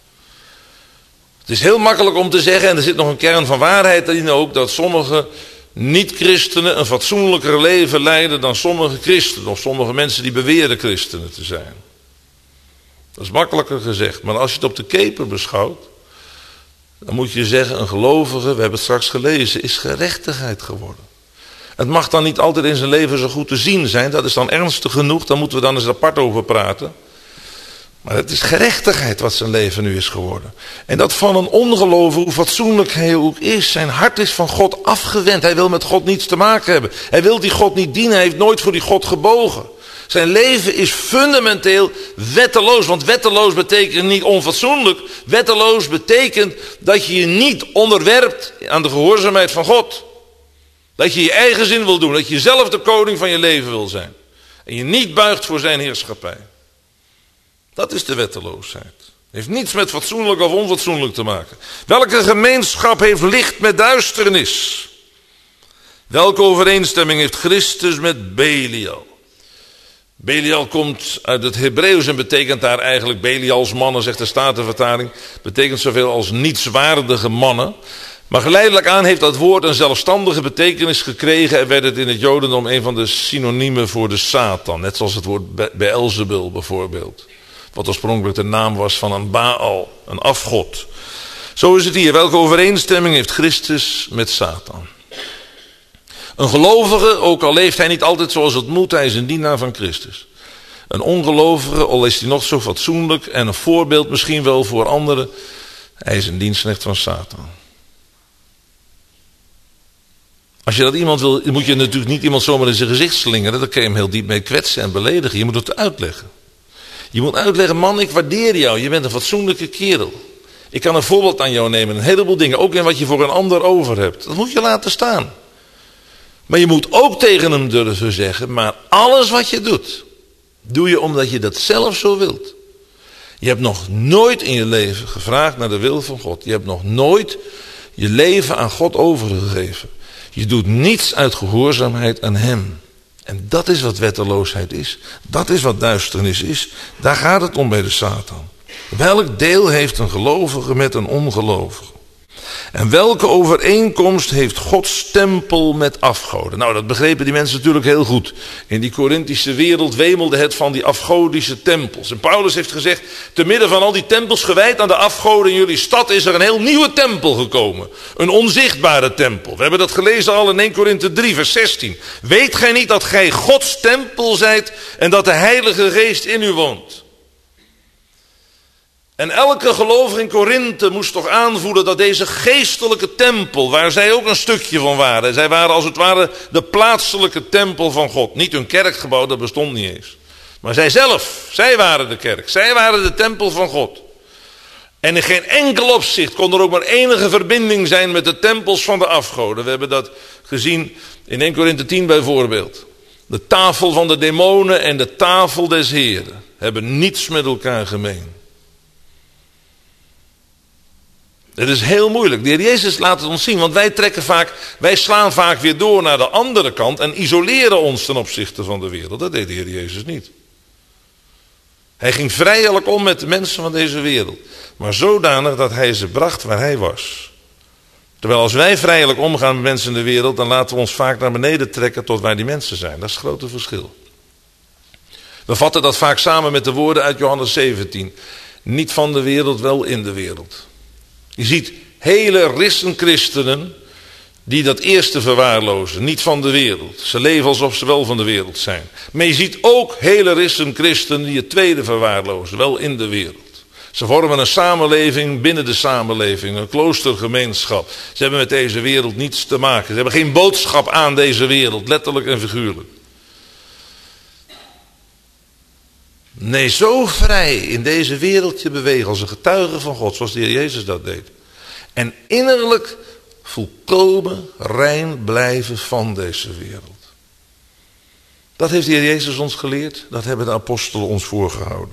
Het is heel makkelijk om te zeggen, en er zit nog een kern van waarheid in ook, dat sommige niet-christenen een fatsoenlijker leven leiden dan sommige christenen, of sommige mensen die beweren christenen te zijn. Dat is makkelijker gezegd, maar als je het op de keper beschouwt, dan moet je zeggen, een gelovige, we hebben het straks gelezen, is gerechtigheid geworden. Het mag dan niet altijd in zijn leven zo goed te zien zijn, dat is dan ernstig genoeg, daar moeten we dan eens apart over praten. Maar het is gerechtigheid wat zijn leven nu is geworden. En dat van een ongelovige, hoe fatsoenlijk hij ook is, zijn hart is van God afgewend. Hij wil met God niets te maken hebben. Hij wil die God niet dienen, hij heeft nooit voor die God gebogen. Zijn leven is fundamenteel wetteloos, want wetteloos betekent niet onfatsoenlijk. Wetteloos betekent dat je je niet onderwerpt aan de gehoorzaamheid van God. Dat je je eigen zin wil doen, dat je zelf de koning van je leven wil zijn. En je niet buigt voor zijn heerschappij. Dat is de wetteloosheid. Het heeft niets met fatsoenlijk of onfatsoenlijk te maken. Welke gemeenschap heeft licht met duisternis? Welke overeenstemming heeft Christus met Belial? Belial komt uit het Hebreeuws en betekent daar eigenlijk Belials mannen, zegt de Statenvertaling. Betekent zoveel als nietswaardige mannen. Maar geleidelijk aan heeft dat woord een zelfstandige betekenis gekregen en werd het in het Jodendom een van de synoniemen voor de Satan. Net zoals het woord Beelzebul bijvoorbeeld. Wat oorspronkelijk de naam was van een Baal, een afgod. Zo is het hier. Welke overeenstemming heeft Christus met Satan? Een gelovige, ook al leeft hij niet altijd zoals het moet, hij is een dienaar van Christus. Een ongelovige, al is hij nog zo fatsoenlijk en een voorbeeld misschien wel voor anderen, hij is een dienstknecht van Satan. Als je dat iemand wil, moet je natuurlijk niet iemand zomaar in zijn gezicht slingeren, dan kun je hem heel diep mee kwetsen en beledigen. Je moet het uitleggen. Je moet uitleggen, man, ik waardeer jou, je bent een fatsoenlijke kerel. Ik kan een voorbeeld aan jou nemen, een heleboel dingen, ook in wat je voor een ander over hebt. Dat moet je laten staan. Maar je moet ook tegen hem durven zeggen, maar alles wat je doet, doe je omdat je dat zelf zo wilt. Je hebt nog nooit in je leven gevraagd naar de wil van God. Je hebt nog nooit je leven aan God overgegeven. Je doet niets uit gehoorzaamheid aan hem. En dat is wat wetteloosheid is. Dat is wat duisternis is. Daar gaat het om bij de Satan. Welk deel heeft een gelovige met een ongelovige? En welke overeenkomst heeft Gods tempel met afgoden? Nou, dat begrepen die mensen natuurlijk heel goed. In die Korinthische wereld wemelde het van die afgodische tempels. En Paulus heeft gezegd, te midden van al die tempels gewijd aan de afgoden in jullie stad is er een heel nieuwe tempel gekomen. Een onzichtbare tempel. We hebben dat gelezen al in 1 Korinthe 3 vers 16. Weet gij niet dat gij Gods tempel zijt en dat de Heilige Geest in u woont? En elke gelovige in Korinthe moest toch aanvoelen dat deze geestelijke tempel, waar zij ook een stukje van waren. Zij waren als het ware de plaatselijke tempel van God. Niet hun kerkgebouw, dat bestond niet eens. Maar zij zelf, zij waren de kerk. Zij waren de tempel van God. En in geen enkel opzicht kon er ook maar enige verbinding zijn met de tempels van de afgoden. We hebben dat gezien in 1 Korinthe 10 bijvoorbeeld. De tafel van de demonen en de tafel des Heren hebben niets met elkaar gemeen. Het is heel moeilijk. De Heer Jezus laat het ons zien, want wij slaan vaak weer door naar de andere kant en isoleren ons ten opzichte van de wereld. Dat deed de Heer Jezus niet. Hij ging vrijelijk om met de mensen van deze wereld, maar zodanig dat hij ze bracht waar hij was. Terwijl als wij vrijelijk omgaan met mensen in de wereld, dan laten we ons vaak naar beneden trekken tot waar die mensen zijn. Dat is het grote verschil. We vatten dat vaak samen met de woorden uit Johannes 17. Niet van de wereld, wel in de wereld. Je ziet hele rissen christenen die dat eerste verwaarlozen, niet van de wereld. Ze leven alsof ze wel van de wereld zijn. Maar je ziet ook hele rissen christenen die het tweede verwaarlozen, wel in de wereld. Ze vormen een samenleving binnen de samenleving, een kloostergemeenschap. Ze hebben met deze wereld niets te maken. Ze hebben geen boodschap aan deze wereld, letterlijk en figuurlijk. Nee, zo vrij in deze wereld je bewegen als een getuige van God, zoals de Heer Jezus dat deed. En innerlijk volkomen rein blijven van deze wereld. Dat heeft de Heer Jezus ons geleerd, dat hebben de apostelen ons voorgehouden.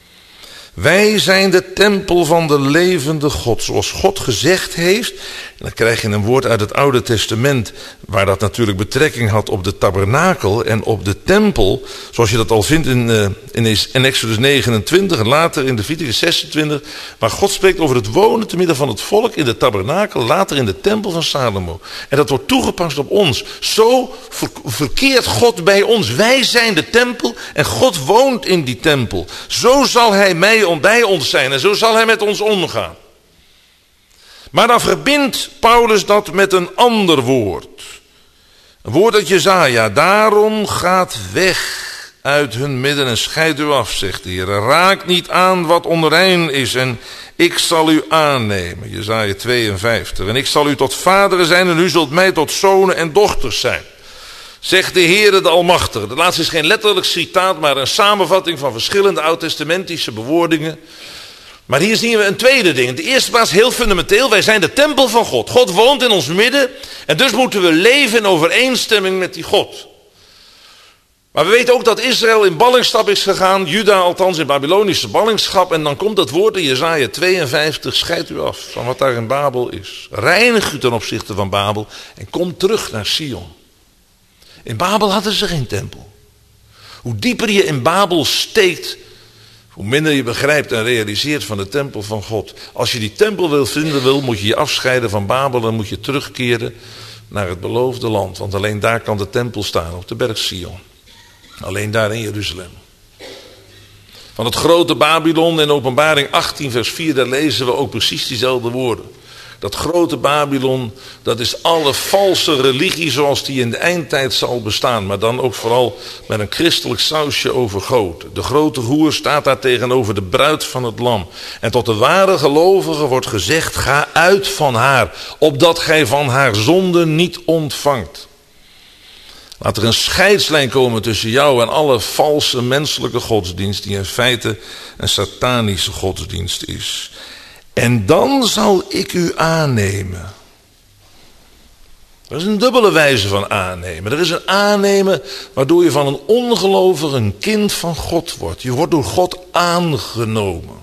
Wij zijn de tempel van de levende God, zoals God gezegd heeft. En dan krijg je een woord uit het Oude Testament, waar dat natuurlijk betrekking had op de tabernakel en op de tempel. Zoals je dat al vindt in Exodus 29 en later in Leviticus 26. Waar God spreekt over het wonen te midden van het volk in de tabernakel, later in de tempel van Salomo. En dat wordt toegepast op ons. Zo verkeert God bij ons. Wij zijn de tempel en God woont in die tempel. Zo zal hij bij ons zijn en zo zal hij met ons omgaan. Maar dan verbindt Paulus dat met een ander woord. Een woord uit Jesaja. Daarom gaat weg uit hun midden en scheid u af, zegt de Heer. Raak niet aan wat onrein is en ik zal u aannemen. Jesaja 52. En ik zal u tot vaderen zijn en u zult mij tot zonen en dochters zijn. Zegt de Heere de Almachtige. Dat laatste is geen letterlijk citaat, maar een samenvatting van verschillende oud-testamentische bewoordingen. Maar hier zien we een tweede ding. In de eerste plaats heel fundamenteel. Wij zijn de tempel van God. God woont in ons midden. En dus moeten we leven in overeenstemming met die God. Maar we weten ook dat Israël in ballingschap is gegaan. Juda althans in Babylonische ballingschap. En dan komt dat woord in Jesaja 52. Scheid u af van wat daar in Babel is. Reinig u ten opzichte van Babel. En kom terug naar Sion. In Babel hadden ze geen tempel. Hoe dieper je in Babel steekt, hoe minder je begrijpt en realiseert van de tempel van God. Als je die tempel vinden moet je je afscheiden van Babel en moet je terugkeren naar het beloofde land. Want alleen daar kan de tempel staan, op de berg Sion. Alleen daar in Jeruzalem. Van het grote Babylon in Openbaring 18 vers 4, daar lezen we ook precies diezelfde woorden. Dat grote Babylon, dat is alle valse religie zoals die in de eindtijd zal bestaan. Maar dan ook vooral met een christelijk sausje overgoten. De grote hoer staat daar tegenover de bruid van het lam. En tot de ware gelovigen wordt gezegd, ga uit van haar, opdat gij van haar zonde niet ontvangt. Laat er een scheidslijn komen tussen jou en alle valse menselijke godsdienst, die in feite een satanische godsdienst is. En dan zal ik u aannemen. Dat is een dubbele wijze van aannemen. Er is een aannemen waardoor je van een ongelovige een kind van God wordt. Je wordt door God aangenomen.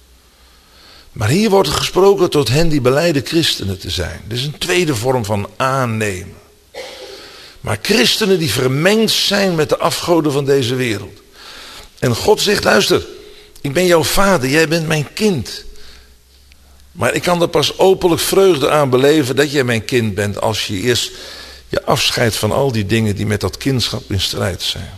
Maar hier wordt gesproken tot hen die belijden christenen te zijn. Dit is een tweede vorm van aannemen. Maar christenen die vermengd zijn met de afgoden van deze wereld. En God zegt, luister, ik ben jouw vader, jij bent mijn kind. Maar ik kan er pas openlijk vreugde aan beleven dat jij mijn kind bent als je eerst je afscheidt van al die dingen die met dat kindschap in strijd zijn.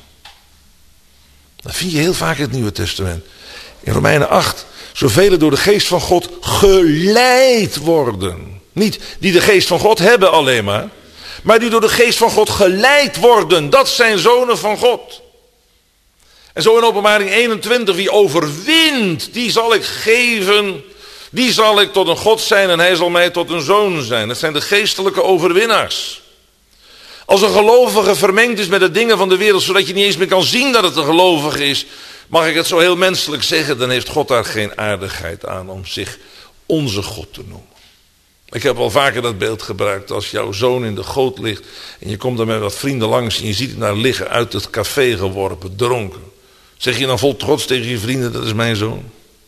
Dat vind je heel vaak in het Nieuwe Testament. In Romeinen 8, zoveel door de geest van God geleid worden. Niet die de geest van God hebben alleen maar die door de geest van God geleid worden. Dat zijn zonen van God. En zo in Openbaring 21, wie overwint, die zal ik geven, die zal ik tot een God zijn en hij zal mij tot een zoon zijn. Dat zijn de geestelijke overwinnaars. Als een gelovige vermengd is met de dingen van de wereld, zodat je niet eens meer kan zien dat het een gelovige is, mag ik het zo heel menselijk zeggen, dan heeft God daar geen aardigheid aan om zich onze God te noemen. Ik heb al vaker dat beeld gebruikt. Als jouw zoon in de goot ligt en je komt er met wat vrienden langs en je ziet hem daar liggen, uit het café geworpen, dronken. Zeg je dan vol trots tegen je vrienden, dat is mijn zoon?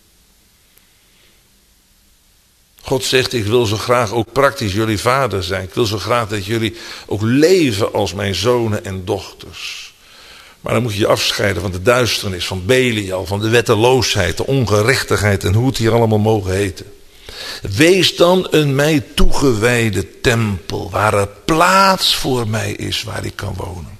God zegt, ik wil zo graag ook praktisch jullie vader zijn. Ik wil zo graag dat jullie ook leven als mijn zonen en dochters. Maar dan moet je je afscheiden van de duisternis, van Belial, van de wetteloosheid, de ongerechtigheid en hoe het hier allemaal mogen heten. Wees dan een mij toegewijde tempel, waar er plaats voor mij is, waar ik kan wonen.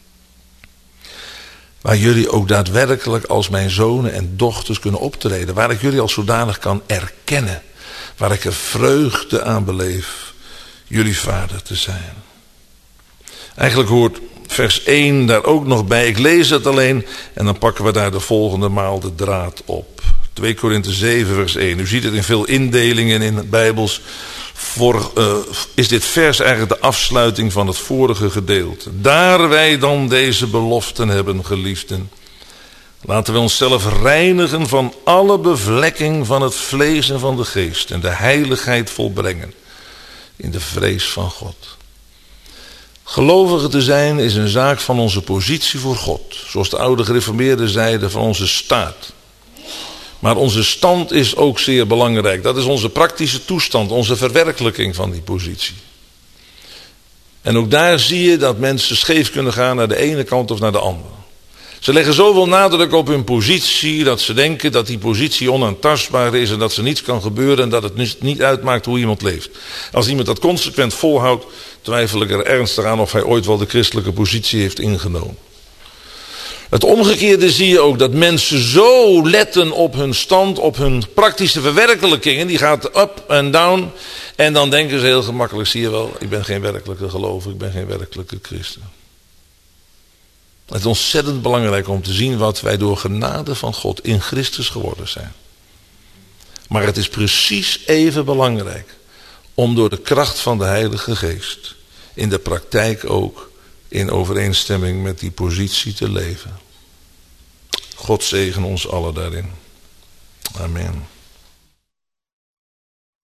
Waar jullie ook daadwerkelijk als mijn zonen en dochters kunnen optreden. Waar ik jullie als zodanig kan erkennen. Waar ik er vreugde aan beleef jullie vader te zijn. Eigenlijk hoort vers 1 daar ook nog bij. Ik lees het alleen en dan pakken we daar de volgende maal de draad op. 2 Korinthe 7 vers 1. U ziet het in veel indelingen in het Bijbels. Is dit vers eigenlijk de afsluiting van het vorige gedeelte. Daar wij dan deze beloften hebben, geliefden. Laten we onszelf reinigen van alle bevlekking van het vlees en van de geest. En de heiligheid volbrengen in de vrees van God. Gelovige te zijn is een zaak van onze positie voor God. Zoals de oude gereformeerden zeiden, van onze staat. Maar onze stand is ook zeer belangrijk. Dat is onze praktische toestand, onze verwerkelijking van die positie. En ook daar zie je dat mensen scheef kunnen gaan naar de ene kant of naar de andere. Ze leggen zoveel nadruk op hun positie dat ze denken dat die positie onaantastbaar is en dat er niets kan gebeuren en dat het niet uitmaakt hoe iemand leeft. Als iemand dat consequent volhoudt, twijfel ik er ernstig aan of hij ooit wel de christelijke positie heeft ingenomen. Het omgekeerde zie je ook, dat mensen zo letten op hun stand, op hun praktische verwerkelijkingen. Die gaat up en down en dan denken ze heel gemakkelijk, zie je wel, ik ben geen werkelijke gelovige, ik ben geen werkelijke christen. Het is ontzettend belangrijk om te zien wat wij door genade van God in Christus geworden zijn. Maar het is precies even belangrijk om door de kracht van de Heilige Geest in de praktijk ook in overeenstemming met die positie te leven. God zegen ons allen daarin. Amen.